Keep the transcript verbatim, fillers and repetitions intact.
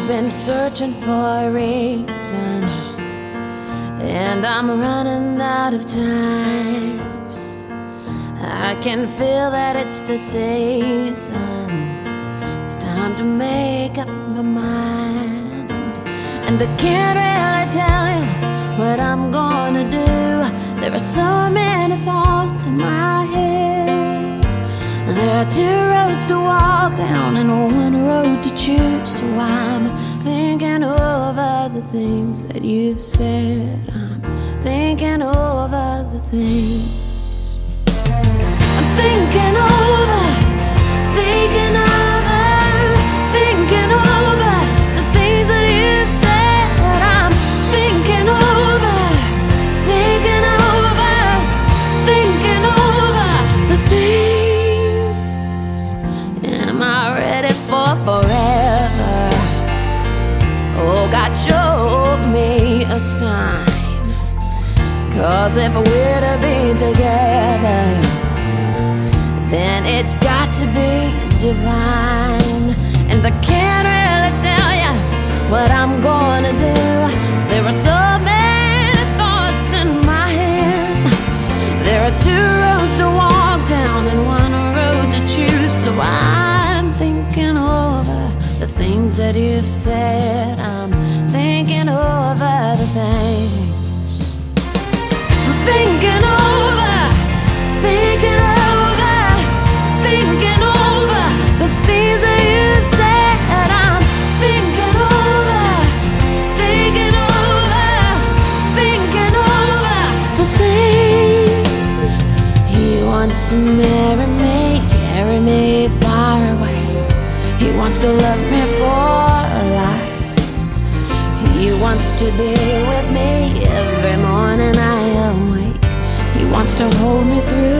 been searching for a reason, and I'm running out of time. I can feel that it's the season. It's time to make up my mind, and I can't really tell you what I'm gonna do. There are so many thoughts in my head. There are two roads to walk down and one road to choose. So I'm thinking over the things that you've said. I'm thinking over the things. I'm thinking over, thinking over, thinking over the things that you've said. I'm thinking over, thinking over, thinking over the things. Am I ready for forever? Oh, God showed me a sign. 'Cause if we're to be together, then it's got to be divine. And I can't really tell you what I'm gonna do, 'cause there are so many thoughts in my head. There are two roads to walk down and one road to choose. So I'm thinking over the things that you've said. I'm thinking over the things. I'm thinking over, thinking over, thinking over the things that you've said. I'm thinking over, thinking over, thinking over the things. He wants to marry me, carry me far away. He wants to love me for life. He wants to be with me every morning I awake. He wants to hold me through